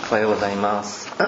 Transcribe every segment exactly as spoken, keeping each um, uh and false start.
おはようございます。昨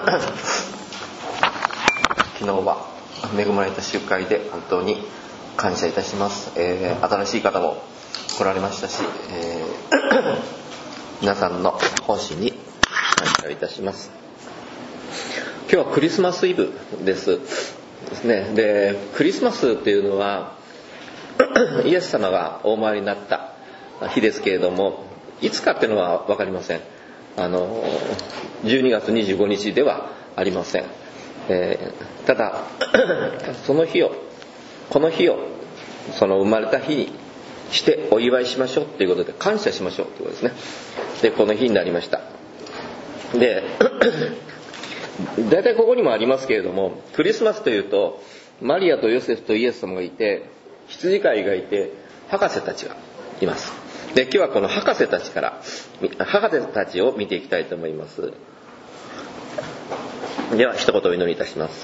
日は恵まれた集会で本当に感謝いたします。えー、新しい方も来られましたし、えー、皆さんの奉仕に感謝いたします。今日はクリスマスイブですですね。で、クリスマスっていうのはイエス様がお生まれになった日ですけれども、いつかっていうのは分かりません。あのじゅうにがつにじゅうごにちではありません。えー、ただその日をこの日をその生まれた日にしてお祝いしましょうということで、感謝しましょうということですね。で、この日になりました。で大体ここにもありますけれども、クリスマスというとマリアとヨセフとイエス様がいて、羊飼いがいて、博士たちがいます。で、今日はこの博士たちから博士たちを見ていきたいと思います。では一言お祈りいたします。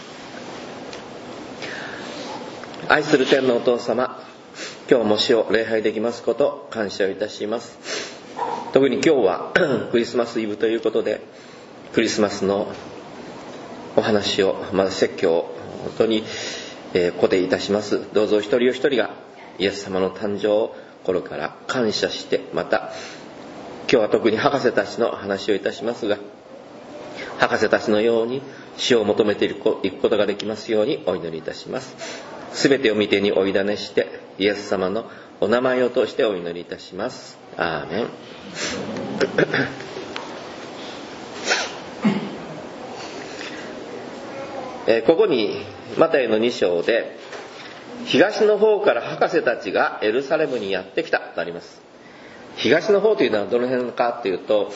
愛する天のお父様、今日も主を礼拝できますこと感謝をいたします。特に今日はクリスマスイブということで、クリスマスのお話を、まず説教を本当にえー、固定いたします。どうぞ一人お一人がイエス様の誕生を心から感謝して、また今日は特に博士たちの話をいたしますが、博士たちのように死を求めていくことができますようにお祈りいたします。すべてを御手にお委ねしてイエス様のお名前を通してお祈りいたします。アーメン。えー、ここにマタイのに章で、東の方から博士たちがエルサレムにやってきたとあります。東の方というのはどの辺かというと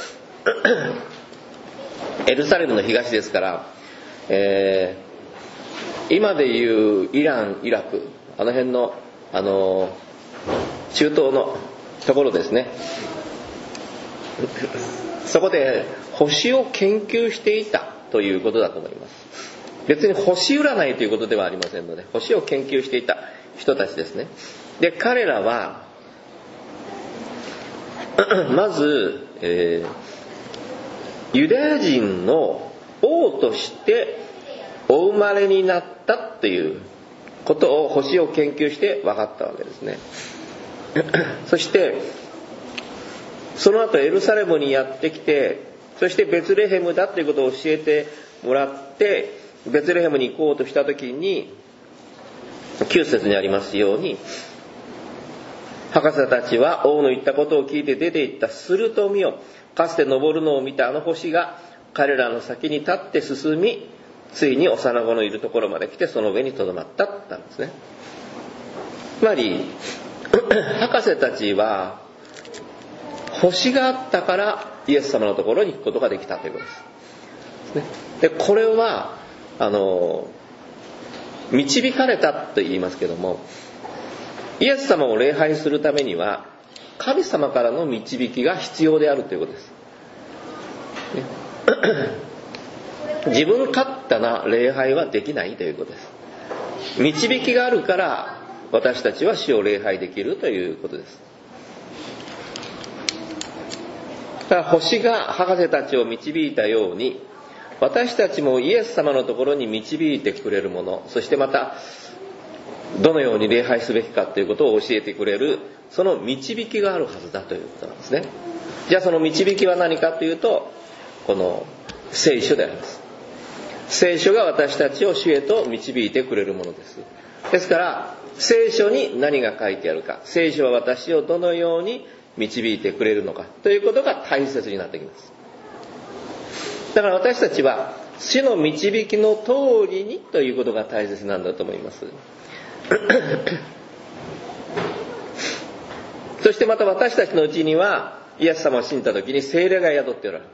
エルサレムの東ですから、えー、今でいうイラン、イラク、あの辺の、あの中東のところですね。そこで星を研究していたということだと思います。別に星占いということではありませんので、星を研究していた人たちですね。で、彼らはまず、えー、ユダヤ人の王としてお生まれになったということを星を研究して分かったわけですね。そしてその後エルサレムにやってきて、そしてベツレヘムだということを教えてもらって、ベツレヘムに行こうとしたときに、きゅう節にありますように、博士たちは王の言ったことを聞いて出て行った。すると見よ、かつて昇るのを見たあの星が彼らの先に立って進み、ついに幼子のいるところまで来て、その上にとどまったって言ったんですね。つまり博士たちは星があったからイエス様のところに行くことができたということです。で、これはあの導かれたと言いますけども、イエス様を礼拝するためには神様からの導きが必要であるということです。自分勝手な礼拝はできないということです。導きがあるから私たちは主を礼拝できるということです。だから星が博士たちを導いたように、私たちもイエス様のところに導いてくれるもの、そしてまたどのように礼拝すべきかということを教えてくれる、その導きがあるはずだということなんですね。じゃあその導きは何かというと、この聖書であります。聖書が私たちを主へと導いてくれるものです。ですから聖書に何が書いてあるか、聖書は私をどのように導いてくれるのかということが大切になってきます。だから私たちは主の導きの通りにということが大切なんだと思います。そしてまた私たちのうちにはイエス様を信じた時に聖霊が宿っておられます。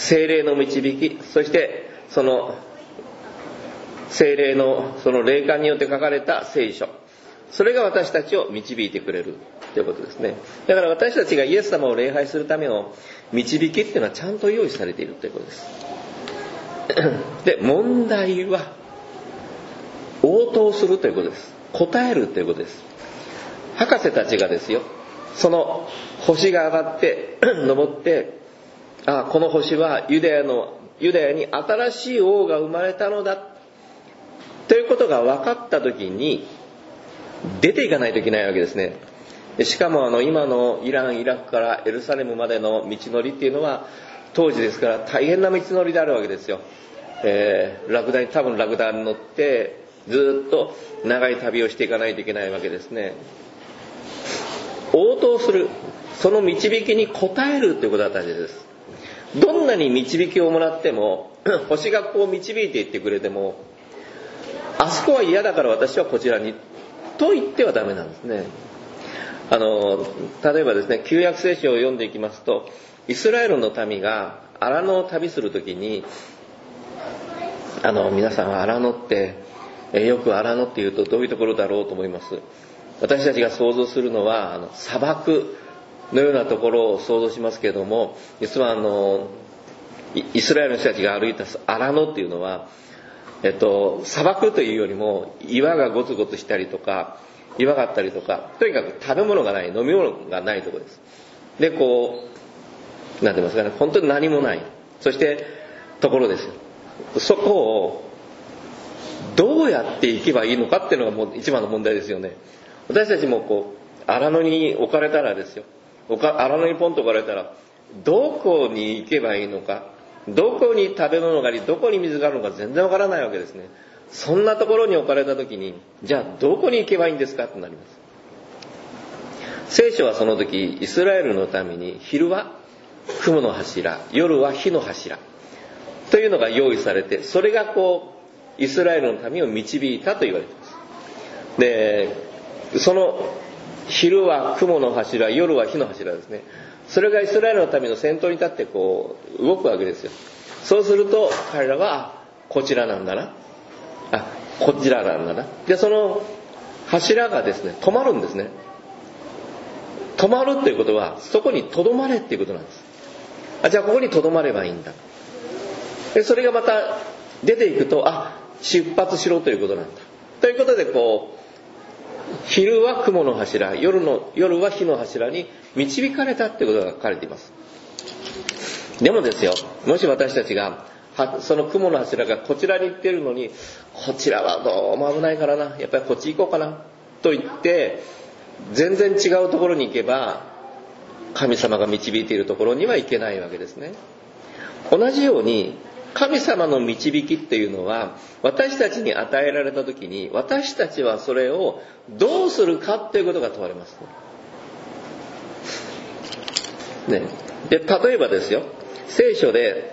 聖霊の導き、そしてその聖霊のその霊感によって書かれた聖書、それが私たちを導いてくれるということですね。だから私たちがイエス様を礼拝するための導きっていうのはちゃんと用意されているということです。で、問題は応答するということです。答えるということです。博士たちがですよ、その星が上がって登ってあ、この星はユダヤのユダヤに新しい王が生まれたのだということが分かった時に出ていかないといけないわけですね。しかもあの今のイラン・イラクからエルサレムまでの道のりっていうのは当時ですから大変な道のりであるわけですよ。えー、ラクダに多分ラクダに乗ってずっと長い旅をしていかないといけないわけですね。応答する、その導きに応えるということが大切です。どんなに導きをもらっても星がこう導いていってくれても、あそこは嫌だから私はこちらにと言ってはダメなんですね。あの例えばですね、旧約聖書を読んでいきますと、イスラエルの民が荒野を旅するときに、あの皆さん荒野ってえよく荒野っていうとどういうところだろうと思います。私たちが想像するのはあの砂漠のようなところを想像しますけれども、実はあのイスラエルの人たちが歩いた荒野っていうのは、えっと、砂漠というよりも岩がゴツゴツしたりとか岩があったりとか、とにかく食べ物がない、飲み物がないところです。でこうなんて言いますかね、本当に何もない、そしてところですよ。そこをどうやって行けばいいのかっていうのがもう一番の問題ですよね。私たちもこう荒野に置かれたらですよ、荒野にポンと置かれたらどこに行けばいいのか、どこに食べ物がありどこに水があるのか全然わからないわけですね。そんなところに置かれた時に、じゃあどこに行けばいいんですかってなります。聖書はその時イスラエルのために昼は雲の柱、夜は火の柱というのが用意されて、それがこうイスラエルの民を導いたと言われています。でその昼は雲の柱、夜は火の柱ですね。それがイスラエルの民の先頭に立ってこう動くわけですよ。そうすると彼らは、あ、こちらなんだな、あ、こちらなんだな。でその柱がですね止まるんですね。止まるっていうことはそこにとどまれっていうことなんです。あ、じゃあここにとどまればいいんだ。でそれがまた出ていくと、あ、出発しろということなんだということで、こう昼は雲の柱、夜の夜は火の柱に導かれたっていうことが書かれています。でもですよ、もし私たちがその雲の柱がこちらに行ってるのに、こちらはどうも危ないからな、やっぱりこっち行こうかなと言って全然違うところに行けば、神様が導いているところには行けないわけですね。同じように神様の導きっていうのは私たちに与えられた時に、私たちはそれをどうするかっていうことが問われますね。で例えばですよ、聖書で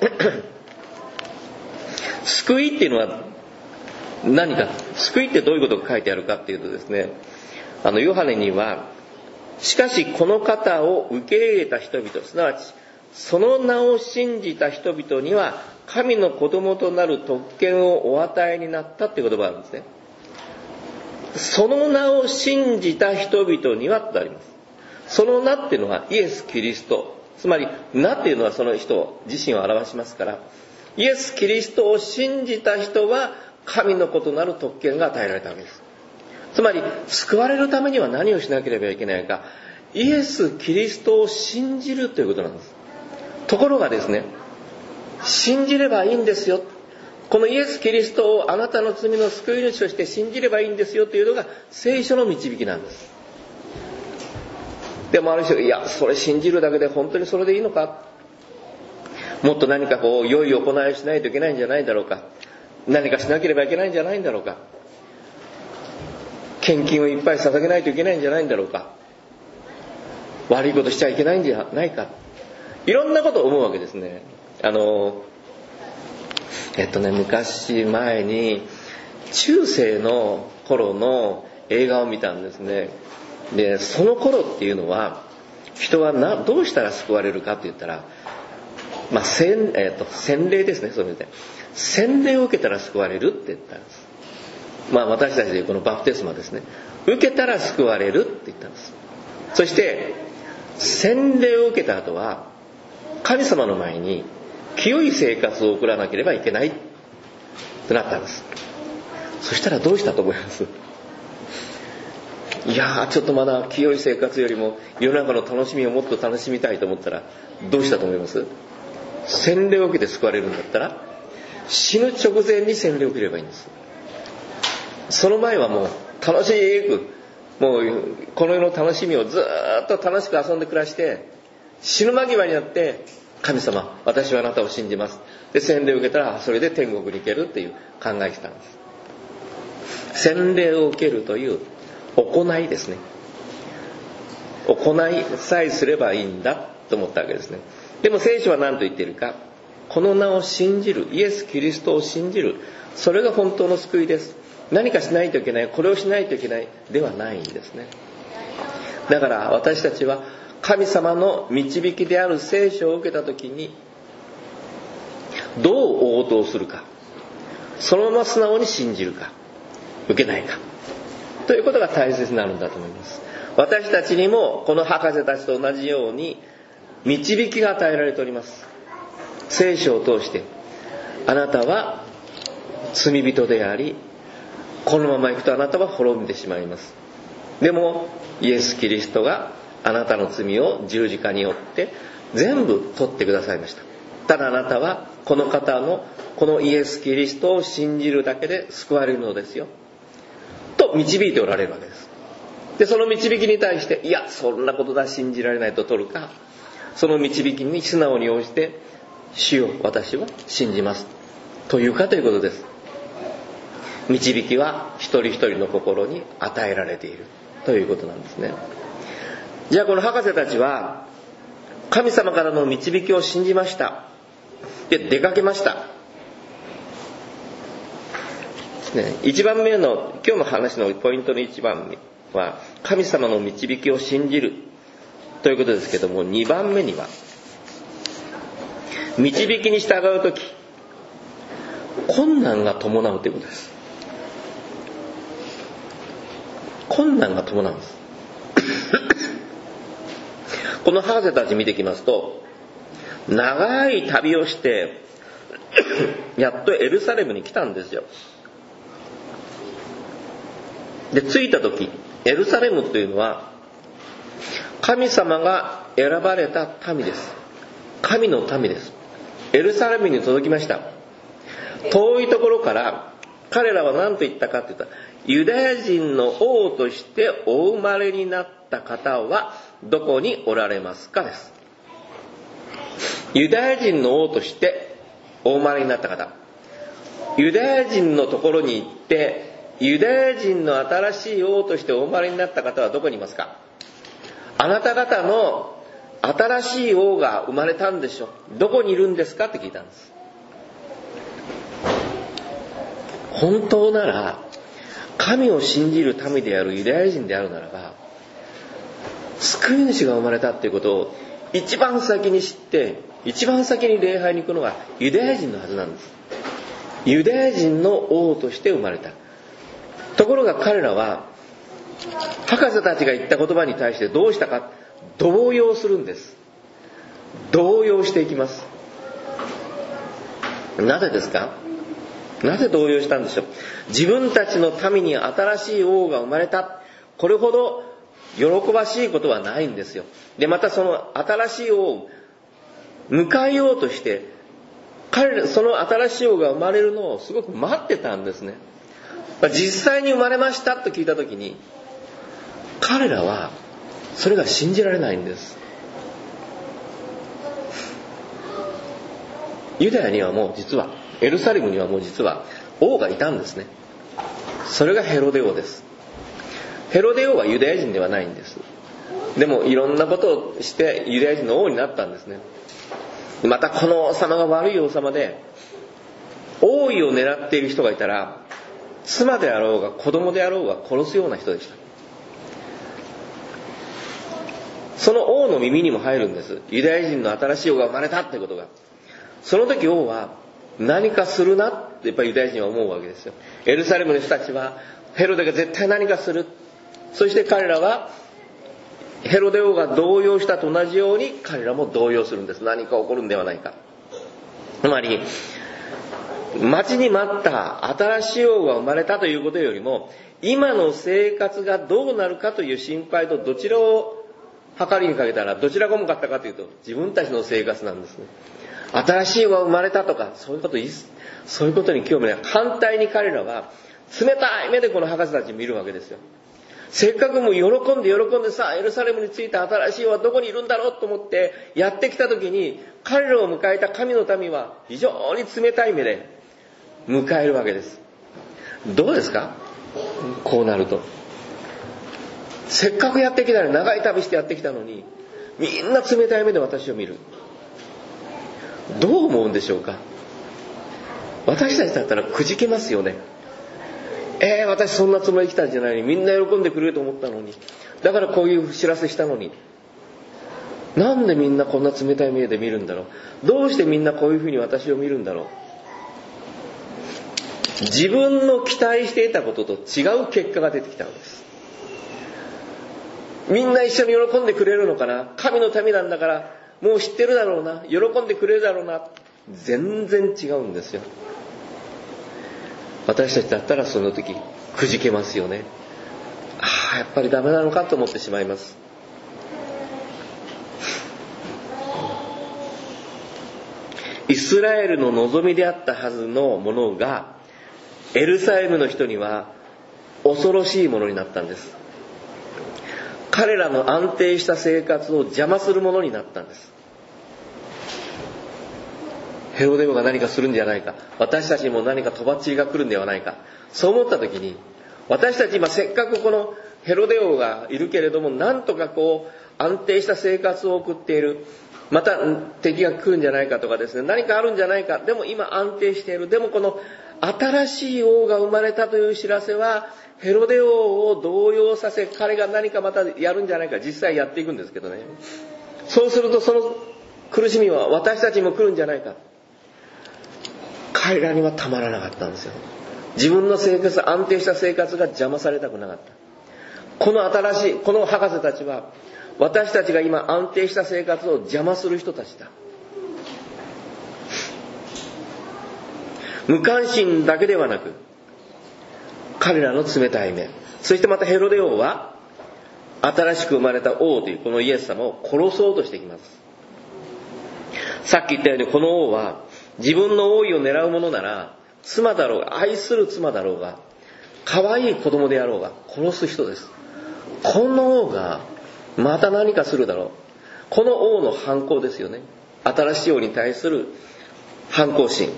救いっていうのは何か、救いってどういうことが書いてあるかっていうとですね、あのヨハネには、しかしこの方を受け入れた人々、すなわちその名を信じた人々には神の子供となる特権をお与えになったっていう言葉があるんですね。その名を信じた人々にはとあります。その名っていうのはイエス・キリスト、つまり名っていうのはその人自身を表しますから、イエス・キリストを信じた人は神の子となる特権が与えられたわけです。つまり救われるためには何をしなければいけないか、イエス・キリストを信じるということなんです。ところがですね、信じればいいんですよ、このイエス・キリストをあなたの罪の救い主として信じればいいんですよというのが聖書の導きなんです。でもある人が、いやそれ信じるだけで本当にそれでいいのか、もっと何かこう良い行いをしないといけないんじゃないだろうか、何かしなければいけないんじゃないんだろうか、献金をいっぱい捧げないといけないんじゃないんだろうか、悪いことしちゃいけないんじゃないか、いろんなことを思うわけですね。あのえっとね昔前に中世の頃の映画を見たんですね。でその頃っていうのは人はなどうしたら救われるかって言ったら、まあ洗、えっと、洗礼ですね。そういう意味で洗礼を受けたら救われるって言ったんです。まあ私たちでいうこのバプテスマですね、受けたら救われるって言ったんです。そして洗礼を受けた後は神様の前に清い生活を送らなければいけないとなったんです。そしたらどうしたと思います？いやーちょっとまだ清い生活よりも世の中の楽しみをもっと楽しみたいと思ったらどうしたと思います？ 洗礼を受けて救われるんだったら、死ぬ直前に洗礼を受ければいいんです。その前はもう楽しく、もうこの世の楽しみをずっと楽しく遊んで暮らして、死ぬ間際になって、神様、私はあなたを信じます。で、洗礼を受けたら、それで天国に行けるっていう考えしたんです。洗礼を受けるという行いですね。行いさえすればいいんだと思ったわけですね。でも聖書は何と言っているか、この名を信じる、イエス・キリストを信じる、それが本当の救いです。何かしないといけない、これをしないといけないではないんですね。だから私たちは神様の導きである聖書を受けたときに、どう応答するか、そのまま素直に信じるか、受けないかということが大切になるんだと思います。私たちにもこの博士たちと同じように導きが与えられております。聖書を通して、あなたは罪人であり、このままいくとあなたは滅んでしまいます。でもイエス・キリストがあなたの罪を十字架によって全部取ってくださいました。ただあなたはこの方のこのイエス・キリストを信じるだけで救われるのですよと導いておられるわけです。でその導きに対して、いやそんなことだ、信じられないと取るか、その導きに素直に応じて、主よ私は信じますというかということです。導きは一人一人の心に与えられているということなんですね。じゃあこの博士たちは神様からの導きを信じました。で出かけました。ね、一番目の今日の話のポイントの一番目は神様の導きを信じるということですけども、二番目には導きに従うとき困難が伴うということです。困難が伴うんですこの博士たち見てきますと、長い旅をしてやっとエルサレムに来たんですよ。で着いた時、エルサレムというのは神様が選ばれた民です。神の民です。エルサレムに届きました。遠いところから彼らは何と言ったかというと、ユダヤ人の王としてお生まれになった方はどこにおられますかです。ユダヤ人の王としてお生まれになった方、ユダヤ人のところに行ってユダヤ人の新しい王としてお生まれになった方はどこにいますか。あなた方の新しい王が生まれたんでしょ、どこにいるんですかって聞いたんです。本当なら神を信じる民であるユダヤ人であるならば、救い主が生まれたっていうことを一番先に知って、一番先に礼拝に行くのはユダヤ人のはずなんです。ユダヤ人の王として生まれた。ところが彼らは博士たちが言った言葉に対してどうしたか、動揺するんです。動揺していきます。なぜですか。なぜ動揺したんでしょう。自分たちの民に新しい王が生まれた、これほど喜ばしいことはないんですよ。でまたその新しい王を迎えようとして彼ら、その新しい王が生まれるのをすごく待ってたんですね。実際に生まれましたと聞いたときに、彼らはそれが信じられないんです。ユダヤにはもう実は、エルサレムにはもう実は王がいたんですね。それがヘロデ王です。ヘロデ王はユダヤ人ではないんです。でもいろんなことをしてユダヤ人の王になったんですね。またこの王様が悪い王様で、王位を狙っている人がいたら妻であろうが子供であろうが殺すような人でした。その王の耳にも入るんです。ユダヤ人の新しい王が生まれたってことが。その時王は何かするなってやっぱりユダヤ人は思うわけですよ。エルサレムの人たちはヘロデが絶対何かする。そして彼らはヘロデ王が動揺したと同じように彼らも動揺するんです。何か起こるんではないか。つまり待ちに待った新しい王が生まれたということよりも、今の生活がどうなるかという心配とどちらを計りにかけたらどちらが重かったかというと、自分たちの生活なんですね。 新しい王が生まれたとか、そういうことそういうことに興味ない。反対に彼らは冷たい目でこの博士たちを見るわけですよ。せっかくもう喜んで喜んでさあエルサレムに着いた新しい王はどこにいるんだろうと思ってやってきた時に、彼らを迎えた神の民は非常に冷たい目で迎えるわけです。どうですか？こうなると、せっかくやってきたのに、長い旅してやってきたのに、みんな冷たい目で私を見る。どう思うんでしょうか？私たちだったらくじけますよね。えー、私そんなつもりで来たんじゃないのに、みんな喜んでくれると思ったのに、だからこういう知らせしたのに、なんでみんなこんな冷たい目で見るんだろう。どうしてみんなこういうふうに私を見るんだろう。自分の期待していたことと違う結果が出てきたのです。みんな一緒に喜んでくれるのかな、神の民なんだからもう知ってるだろうな、喜んでくれるだろうな。全然違うんですよ。私たちだったらその時くじけますよね。ああ、やっぱりダメなのかと思ってしまいます。イスラエルの望みであったはずのものが、エルサレムの人には恐ろしいものになったんです。彼らの安定した生活を邪魔するものになったんです。ヘロデ王が何かするんじゃないか、私たちにも何かとばっちりが来るんではないか、そう思った時に、私たち今せっかくこのヘロデ王がいるけれども、なんとかこう安定した生活を送っている、また敵が来るんじゃないかとかですね、何かあるんじゃないか、でも今安定している。でもこの新しい王が生まれたという知らせはヘロデ王を動揺させ、彼が何かまたやるんじゃないか、実際やっていくんですけどね。そうするとその苦しみは私たちにも来るんじゃないか、彼らにはたまらなかったんですよ。自分の生活、安定した生活が邪魔されたくなかった。この新しいこの博士たちは、私たちが今安定した生活を邪魔する人たちだ。無関心だけではなく、彼らの冷たい目、そしてまたヘロデ王は新しく生まれた王というこのイエス様を殺そうとしてきます。さっき言ったように、この王は自分の王位を狙うものなら、妻だろうが、愛する妻だろうが、可愛い子供であろうが殺す人です。この王がまた何かするだろう。この王の反抗ですよね。新しい王に対する反抗心。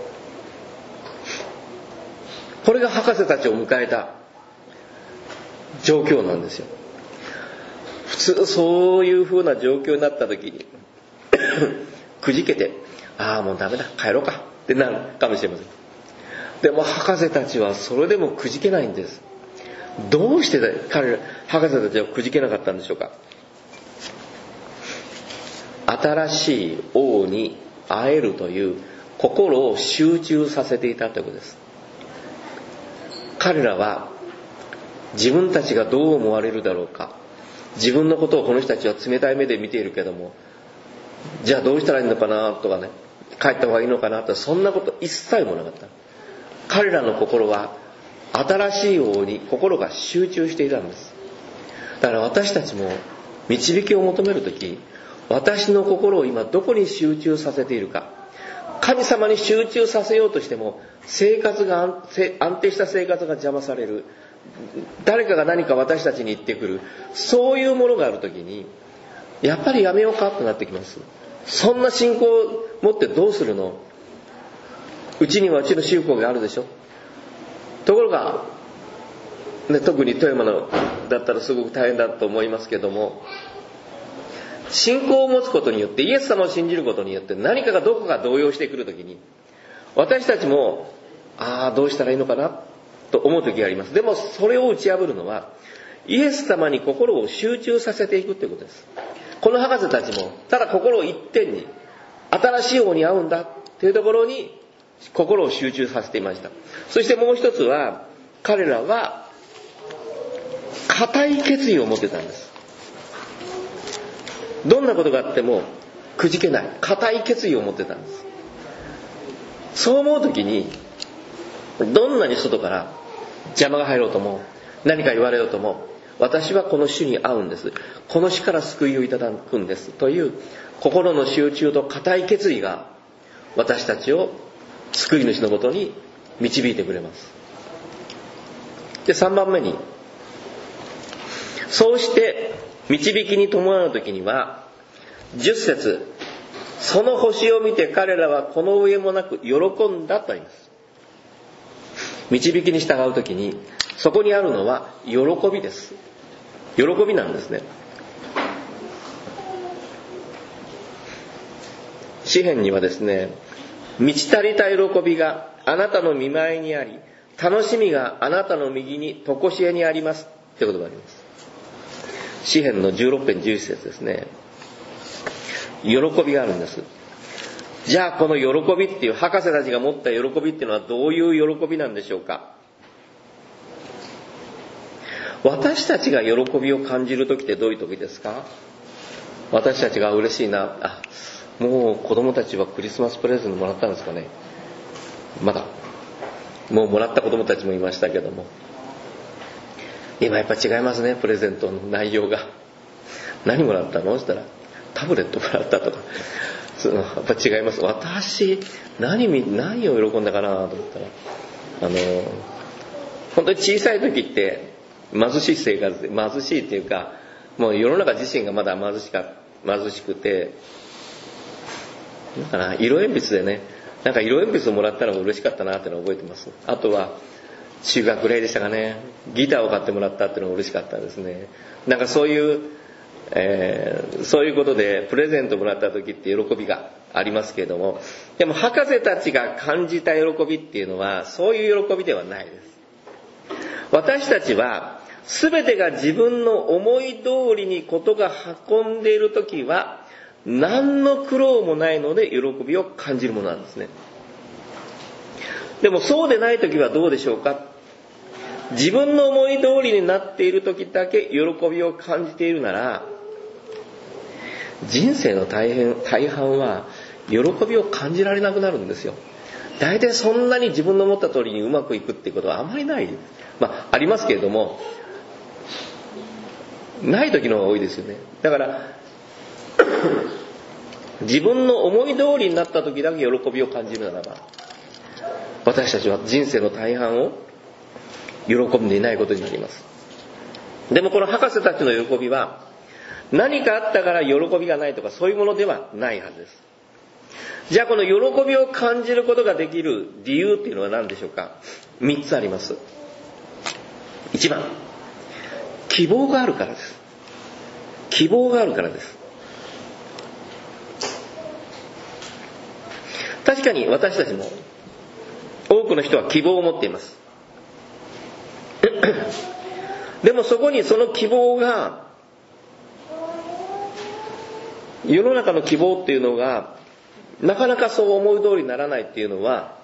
これが博士たちを迎えた状況なんですよ。普通そういう風な状況になった時にくじけて、ああもうダメだ、帰ろうかってなるかもしれません。でも博士たちはそれでもくじけないんです。どうして彼ら博士たちはくじけなかったんでしょうか。新しい王に会えるという心を集中させていたということです。彼らは自分たちがどう思われるだろうか、自分のことをこの人たちは冷たい目で見ているけども、じゃあどうしたらいいのかなとかね、帰った方がいいのかなと、そんなこと一切もなかった。彼らの心は新しい王に心が集中していたんです。だから私たちも導きを求めるとき、私の心を今どこに集中させているか。神様に集中させようとしても生活が安定した生活が邪魔される、誰かが何か私たちに言ってくる、そういうものがあるときにやっぱりやめようかとなってきます。そんな信仰を持ってどうするの、うちにはうちの宗教があるでしょ。ところが、ね、特に富山のだったらすごく大変だと思いますけども、信仰を持つことによって、イエス様を信じることによって何かがどこか動揺してくるときに、私たちもああどうしたらいいのかなと思う時があります。でもそれを打ち破るのはイエス様に心を集中させていくということです。この博士たちもただ心を一点に新しい王に会うんだというところに心を集中させていました。そしてもう一つは、彼らは固い決意を持ってたんです。どんなことがあってもくじけない固い決意を持ってたんです。そう思うときに、どんなに外から邪魔が入ろうとも何か言われようとも、私はこの主に会うんです、この主から救いをいただくんですという心の集中と固い決意が私たちを救い主のもとに導いてくれます。で、さんばんめに、そうして導きに伴うときには、じゅっ節、その星を見て彼らはこの上もなく喜んだとあります。導きに従うときに、そこにあるのは喜びです。喜びなんですね。詩篇にはですね、満ち足りた喜びがあなたの御前にあり、楽しみがあなたの右に常しえにありますってことがあります。詩篇のじゅうろく編じゅういち節ですね。喜びがあるんです。じゃあこの喜びっていう、博士たちが持った喜びっていうのはどういう喜びなんでしょうか。私たちが喜びを感じる時ってどういう時ですか。私たちが嬉しいな、あ、もう子供たちはクリスマスプレゼントもらったんですかね。まだもうもらった子供たちもいましたけども、今やっぱ違いますね、プレゼントの内容が。何もらったの？そしたらタブレットもらったとか、そのやっぱ違います。私何何を喜んだかなと思ったら、あの本当に小さい時って貧しい生活で、貧しいっていうか、もう世の中自身がまだ貧しか貧しくて、だから色鉛筆でね、なんか色鉛筆をもらったのが嬉しかったなっていうのを覚えてます。あとは中学ぐらいでしたかね、ギターを買ってもらったっていうのが嬉しかったですね。なんかそういう、えー、そういうことでプレゼントもらった時って喜びがありますけれども、でも博士たちが感じた喜びっていうのはそういう喜びではないです。私たちは全てが自分の思い通りにことが運んでいる時は何の苦労もないので喜びを感じるものなんですね。でもそうでない時はどうでしょうか。自分の思い通りになっている時だけ喜びを感じているなら、人生の大変大半は喜びを感じられなくなるんですよ。大体そんなに自分の思った通りにうまくいくっていうことはあまりない。まあありますけれども、ない時の方が多いですよね。だから自分の思い通りになった時だけ喜びを感じるならば、私たちは人生の大半を喜んでいないことになります。でもこの博士たちの喜びは何かあったから喜びがないとかそういうものではないはずです。じゃあこの喜びを感じることができる理由っていうのは何でしょうか。みっつあります。いちばん、希望があるからです。希望があるからです。確かに私たちも多くの人は希望を持っています。でもそこにその希望が、世の中の希望っていうのがなかなかそう思い通りにならないっていうのは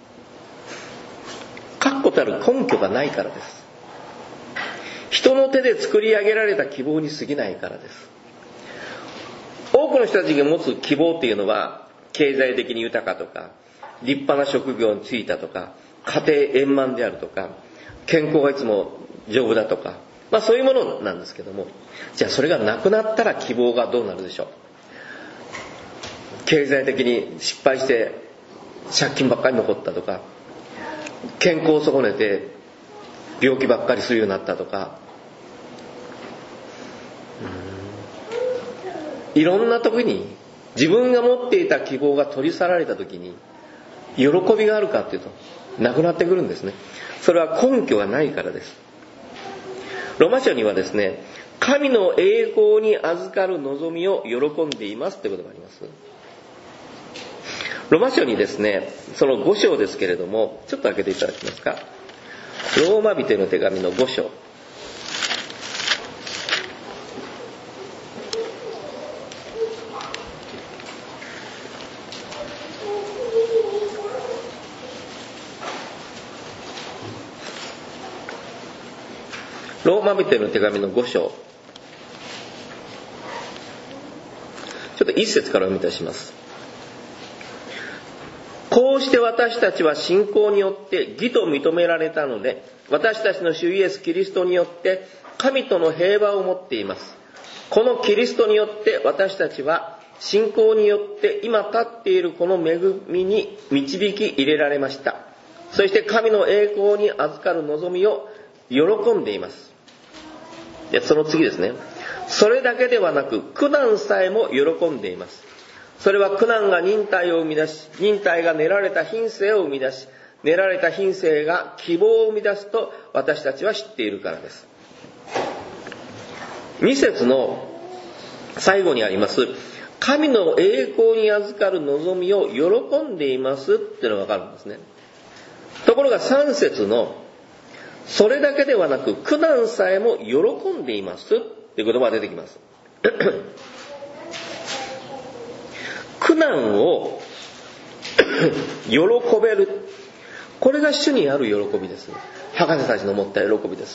確固たる根拠がないからです。人の手で作り上げられた希望に過ぎないからです。多くの人たちが持つ希望っていうのは経済的に豊かとか、立派な職業に就いたとか、家庭円満であるとか、健康がいつも丈夫だとか、まあそういうものなんですけども、じゃあそれがなくなったら希望がどうなるでしょう。経済的に失敗して借金ばっかり残ったとか、健康を損ねて病気ばっかりするようになったとか、いろんな時に自分が持っていた希望が取り去られた時に喜びがあるかっていうとなくなってくるんですね。それは根拠がないからです。ローマ書にはですね、神の栄光に預かる望みを喜んでいますということがあります。ローマ書にですね、そのご章ですけれども、ちょっと開けていただけますか。ローマ人への手紙のご章。ローマ人への手紙のご章。ちょっと一節からお読みいたします。こうして私たちは信仰によって義と認められたので、私たちの主イエスキリストによって神との平和を持っています。このキリストによって私たちは信仰によって今立っているこの恵みに導き入れられました。そして神の栄光に預かる望みを喜んでいます。で、その次ですね。それだけではなく苦難さえも喜んでいます。それは苦難が忍耐を生み出し、忍耐が練られた品性を生み出し、練られた品性が希望を生み出すと私たちは知っているからです。に節の最後にあります、神の栄光に預かる望みを喜んでいますっていうのがわかるんですね。ところがさん節のそれだけではなく苦難さえも喜んでいますっていう言葉が出てきます。苦難を喜べる、これが主にある喜びです。博士たちの持った喜びです。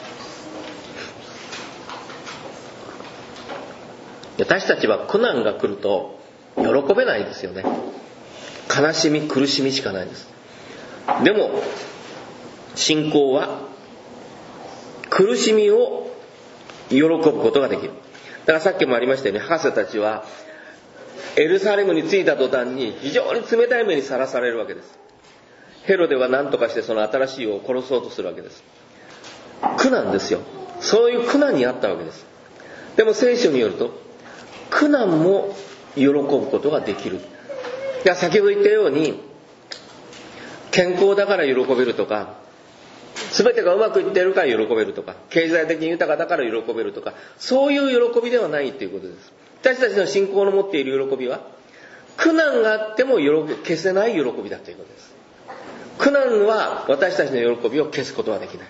私たちは苦難が来ると喜べないですよね。悲しみ苦しみしかないです。でも信仰は苦しみを喜ぶことができる。だからさっきもありましたよね、博士たちはエルサレムに着いた途端に非常に冷たい目にさらされるわけです。ヘロデは何とかしてその新しい王を殺そうとするわけです。苦難ですよ。そういう苦難にあったわけです。でも聖書によると苦難も喜ぶことができる。いや、先ほど言ったように健康だから喜べるとか、全てがうまくいっているから喜べるとか、経済的に豊かだから喜べるとか、そういう喜びではないということです。私たちの信仰の持っている喜びは苦難があっても喜び消せない喜びだということです。苦難は私たちの喜びを消すことはできない。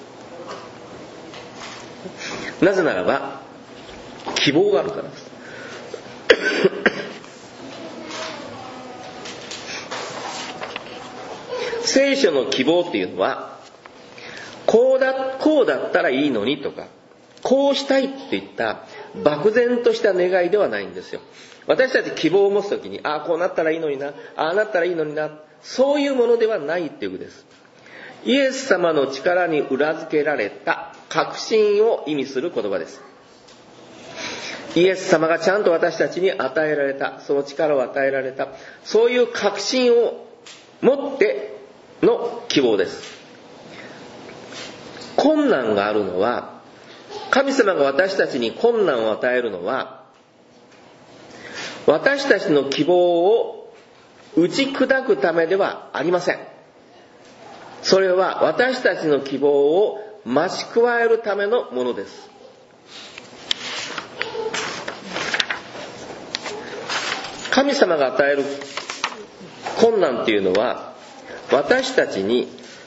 なぜならば希望があるからです。聖書の希望っていうのはこうだ、こうだったらいいのにとか、こうしたいっていった漠然とした願いではないんですよ。私たち希望を持つときに、ああこうなったらいいのにな、ああなったらいいのにな、そういうものではないっていうことです。イエス様の力に裏付けられた確信を意味する言葉です。イエス様がちゃんと私たちに与えられた、その力を与えられた、そういう確信を持っての希望です。困難があるのは、神様が私たちに困難を与えるのは、私たちの希望を打ち砕くためではありません。それは私たちの希望を増し加えるためのものです。神様が与える困難っていうのは、私たちに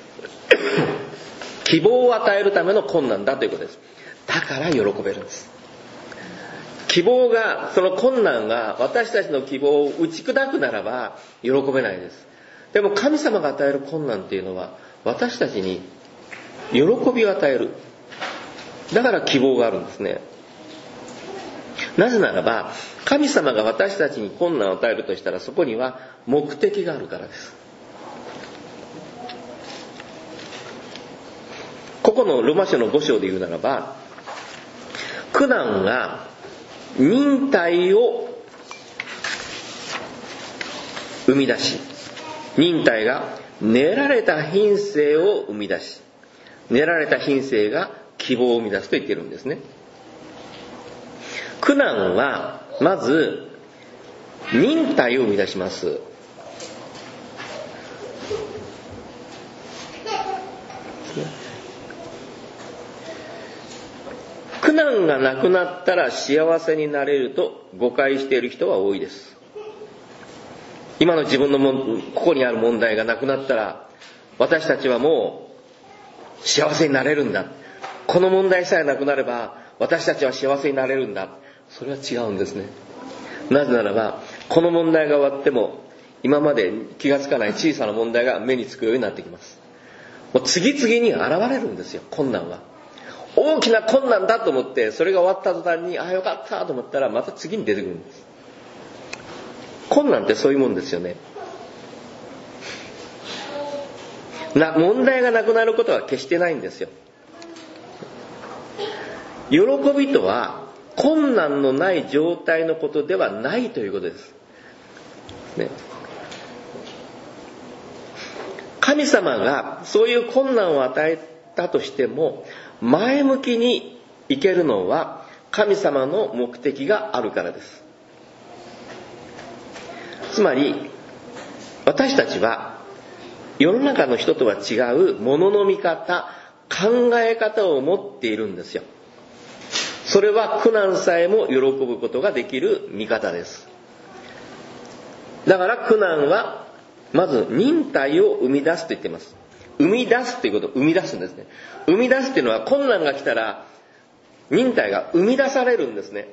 希望を与えるための困難だということです。だから喜べるんです。希望が、その困難が私たちの希望を打ち砕くならば喜べないです。でも神様が与える困難っていうのは私たちに喜びを与える。だから希望があるんですね。なぜならば神様が私たちに困難を与えるとしたら、そこには目的があるからです。ここのローマ書のご章で言うならば、苦難が忍耐を生み出し、忍耐が練られた品性を生み出し、練られた品性が希望を生み出すと言っているんですね。苦難はまず忍耐を生み出します。苦難がなくなったら幸せになれると誤解している人は多いです。今の自分のもんここにある問題がなくなったら私たちはもう幸せになれるんだ、この問題さえなくなれば私たちは幸せになれるんだ。それは違うんですね。なぜならばこの問題が終わっても今まで気がつかない小さな問題が目につくようになってきます。もう次々に現れるんですよ。困難は大きな困難だと思って、それが終わった途端にああよかったと思ったらまた次に出てくるんです。困難ってそういうもんですよね。な問題がなくなることは決してないんですよ。喜びとは困難のない状態のことではないということです、ね、神様がそういう困難を与えたとしても前向きに生けるのは神様の目的があるからです。つまり私たちは世の中の人とは違うものの見方、考え方を持っているんですよ。それは苦難さえも喜ぶことができる見方です。だから苦難はまず忍耐を生み出すと言っています。生み出すということを生み出すんですね。生み出すというのは困難が来たら忍耐が生み出されるんですね。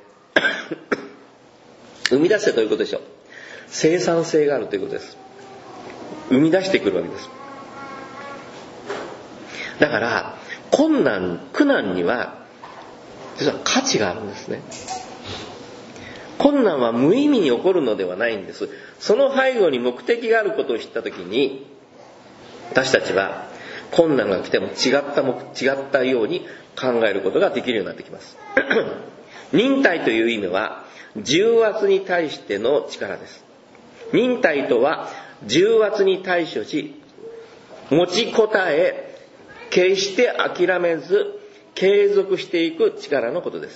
生み出すってどういうことでしょう。生産性があるということです。生み出してくるわけです。だから困難、苦難には実は価値があるんですね。困難は無意味に起こるのではないんです。その背後に目的があることを知ったときに、私たちは困難が来ても違ったも違ったように考えることができるようになってきます。忍耐という意味は重圧に対しての力です。忍耐とは重圧に対処し、持ちこたえ、決して諦めず継続していく力のことです。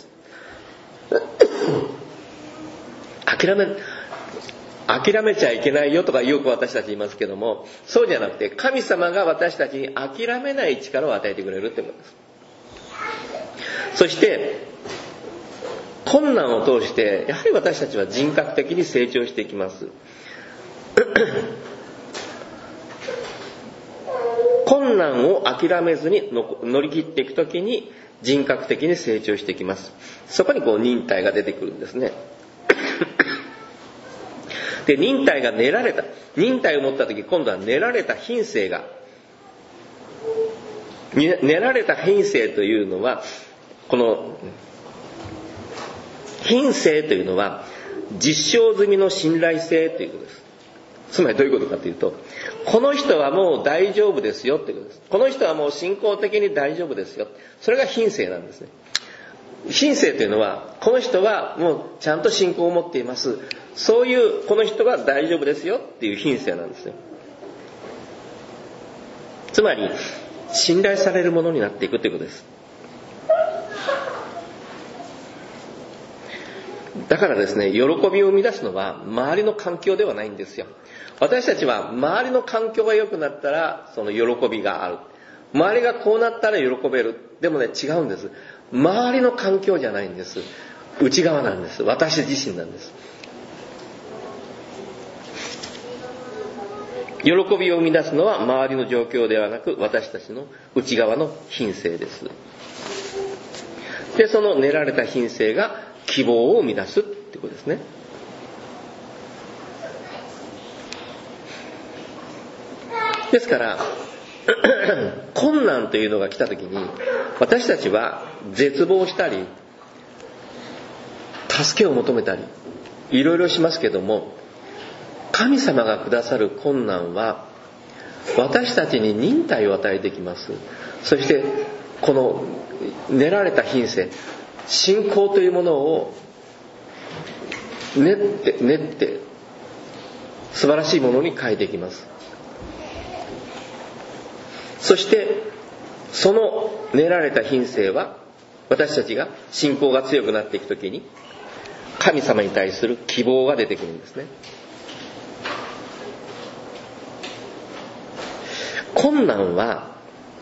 諦め諦めちゃいけないよとかよく私たち言いますけども、そうじゃなくて神様が私たちに諦めない力を与えてくれるってことです。そして困難を通してやはり私たちは人格的に成長していきます。困難を諦めずに乗り切っていくときに人格的に成長していきます。そこにこう忍耐が出てくるんですね。で、忍耐が練られた、忍耐を持ったとき今度は練られた品性が、練られた品性というのは、この品性というのは実証済みの信頼性ということです。つまりどういうことかというと、この人はもう大丈夫ですよということです。この人はもう信仰的に大丈夫ですよ。それが品性なんですね。品性というのは、この人はもうちゃんと信仰を持っています。そういうこの人は大丈夫ですよっていう品性なんですね。つまり信頼されるものになっていくということです。だからですね、喜びを生み出すのは周りの環境ではないんですよ。私たちは周りの環境が良くなったらその喜びがある。周りがこうなったら喜べる。でもね、違うんです。周りの環境じゃないんです。内側なんです。私自身なんです。喜びを生み出すのは周りの状況ではなく私たちの内側の品性です。で、その練られた品性が希望を生み出すってことですね。ですから困難というのが来た時に私たちは絶望したり助けを求めたりいろいろしますけども、神様がくださる困難は私たちに忍耐を与えてきます。そしてこの練られた品性、信仰というものを練って練って素晴らしいものに変えていきます。そしてその練られた品性は私たちが信仰が強くなっていくときに神様に対する希望が出てくるんですね。困難は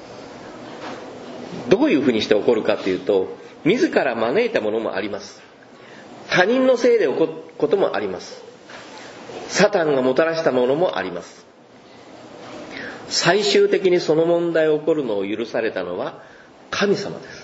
どういうふうにして起こるかというと、自ら招いたものもあります。他人のせいで起こることもあります。サタンがもたらしたものもあります。最終的にその問題が起こるのを許されたのは神様です。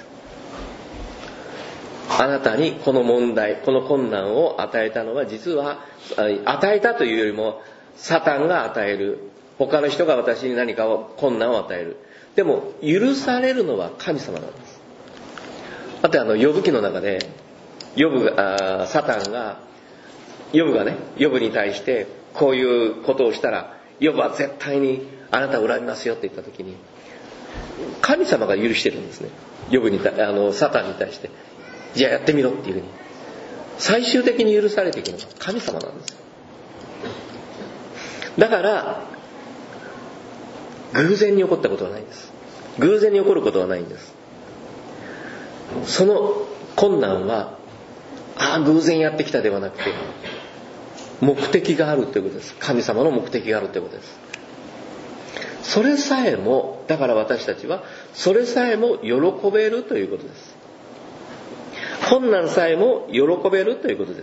あなたにこの問題、この困難を与えたのは実は与えたというよりもサタンが与える、他の人が私に何かを困難を与える。でも許されるのは神様なんです。またあのヨブ記の中でヨブがサタンがヨブがねヨブに対してこういうことをしたらヨブは絶対にあなたを恨みますよって言った時に神様が許してるんですね。ヨブにあのサタンに対してじゃあやってみろっていうふうに最終的に許されていくのは神様なんですよ。だから偶然に起こったことはないんです。偶然に起こることはないんです。その困難はああ偶然やってきたではなくて目的があるということです。神様の目的があるということです。それさえもだから私たちはそれさえも喜べるということです。困難さえも喜べるということです。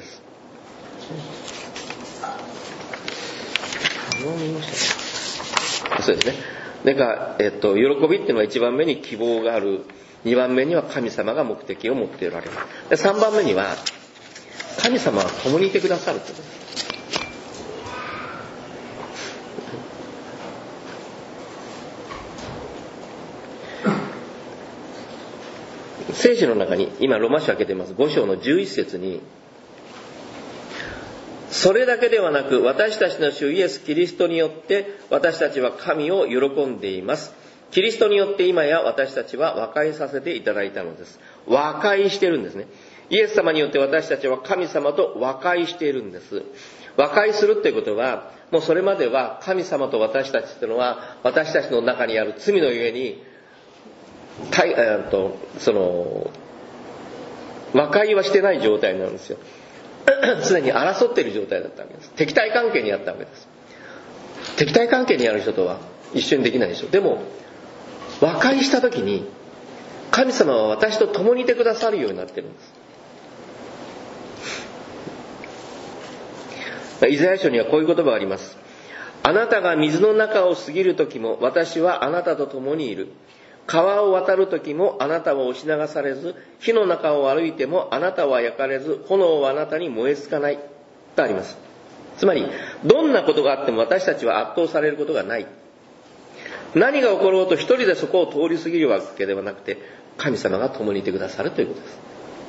そうですね。なんか、えっと、喜びっていうのは一番目に希望がある。二番目には神様が目的を持っておられる。で、三番目には神様は共にいてくださるということです。聖書の中に今ローマ書開けていますご章のじゅういっ節に、それだけではなく私たちの主イエス・キリストによって私たちは神を喜んでいます。キリストによって今や私たちは和解させていただいたのです。和解してるんですね。イエス様によって私たちは神様と和解しているんです。和解するっていうことは、もうそれまでは神様と私たちっていうのは私たちの中にある罪のゆえにたいえー、とその和解はしてない状態なんですよ。常に争っている状態だったわけです。敵対関係にあったわけです。敵対関係にある人とは一緒にできないでしょう。でも和解した時に神様は私と共にいてくださるようになってるんです。イザヤ書にはこういう言葉があります。あなたが水の中を過ぎる時も私はあなたと共にいる。川を渡る時もあなたは押し流されず、火の中を歩いてもあなたは焼かれず、炎はあなたに燃えつかないとあります。つまりどんなことがあっても私たちは圧倒されることがない。何が起ころうと一人でそこを通り過ぎるわけではなくて、神様が共にいてくださるということです。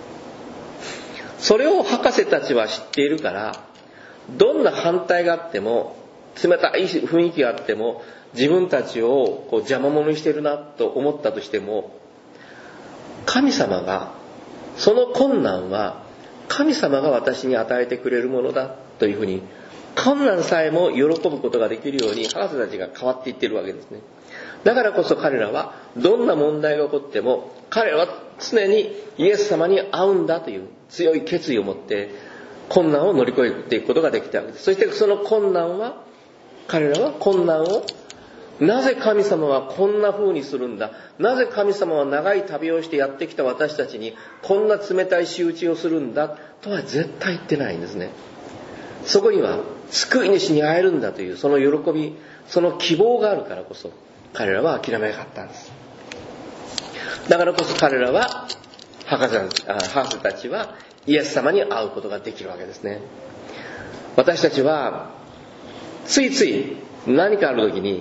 それを博士たちは知っているから、どんな反対があっても、冷たい雰囲気があっても、自分たちをこう邪魔者にしてるなと思ったとしても、神様がその困難は神様が私に与えてくれるものだというふうに、困難さえも喜ぶことができるように博士たちが変わっていってるわけですね。だからこそ彼らはどんな問題が起こっても彼らは常にイエス様に会うんだという強い決意を持って困難を乗り越えていくことができたわけです。そしてその困難は彼らは困難をなぜ神様はこんな風にするんだ、なぜ神様は長い旅をしてやってきた私たちにこんな冷たい仕打ちをするんだとは絶対言ってないんですね。そこには救い主に会えるんだというその喜び、その希望があるからこそ彼らは諦めなかったんです。だからこそ彼らは博士、博士たちはイエス様に会うことができるわけですね。私たちはついつい何かある時に、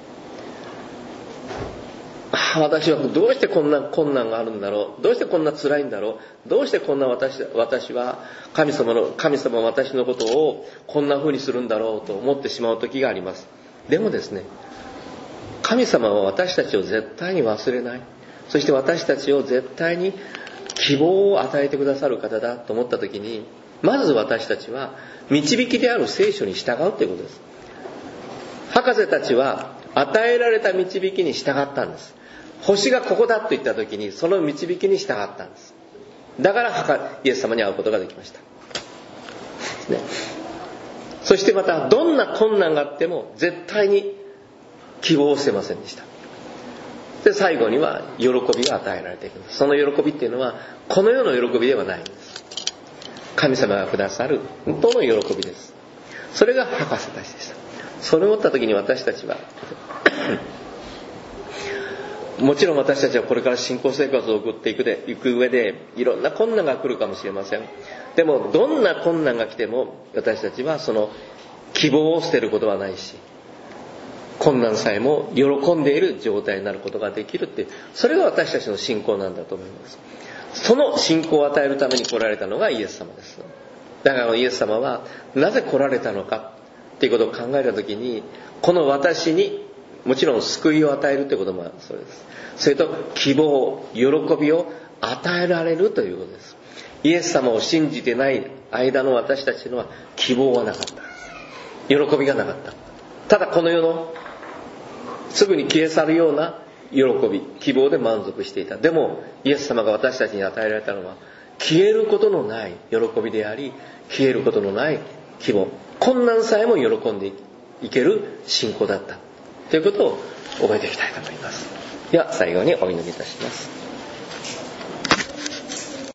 ああ私はどうしてこんな困難があるんだろう、どうしてこんな辛いんだろう、どうしてこんな 私, 私は神様の神様は私のことをこんな風にするんだろうと思ってしまう時があります。でもですね、神様は私たちを絶対に忘れない、そして私たちを絶対に希望を与えてくださる方だと思った時に、まず私たちは導きである聖書に従うということです。博士たちは与えられた導きに従ったんです。星がここだと言った時にその導きに従ったんです。だからイエス様に会うことができました、ね、そしてまたどんな困難があっても絶対に希望を捨てませんでした。で最後には喜びが与えられていく。その喜びっていうのはこの世の喜びではないんです。神様がくださる本当の喜びです。それが博士たちでした。それを持った時に私たちはもちろん私たちはこれから信仰生活を送っていくで、いく上でいろんな困難が来るかもしれません。でもどんな困難が来ても私たちはその希望を捨てることはないし、困難さえも喜んでいる状態になることができるって、それが私たちの信仰なんだと思います。その信仰を与えるために来られたのがイエス様です。だからイエス様はなぜ来られたのかっていうことを考えたときに、この私にもちろん救いを与えるということもそうです。それと希望、喜びを与えられるということです。 イエス様を信じてない間の私たちのは希望はなかった。喜びがなかった。ただこの世のすぐに消え去るような喜び、希望で満足していた。でもイエス様が私たちに与えられたのは消えることのない喜びであり、消えることのない希望、困難さえも喜んでいける信仰だったということを覚えていきたいと思います。では最後にお祈りいたします。